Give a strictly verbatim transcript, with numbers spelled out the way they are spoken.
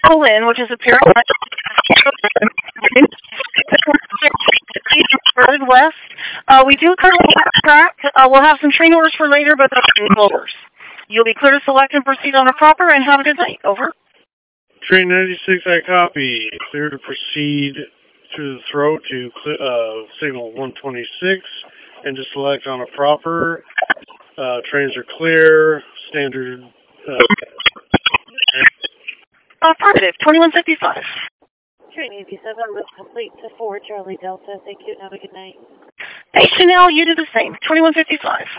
pull in, which is a pair of west. Uh, we do currently have track. Uh, we'll have some train orders for later, but that's orders. You'll be clear to select and proceed on a proper, and have a good night. Over. Train ninety-six, I copy. Clear to proceed through the throat to uh, signal one twenty-six, and to select on a proper. Uh, trains are clear. Standard. Uh, Affirmative. twenty-one fifty-five. Train eighty-seven was complete to four Charlie Delta. Thank you and have a good night. Hey, Chanel, you do the same. twenty-one fifty-five.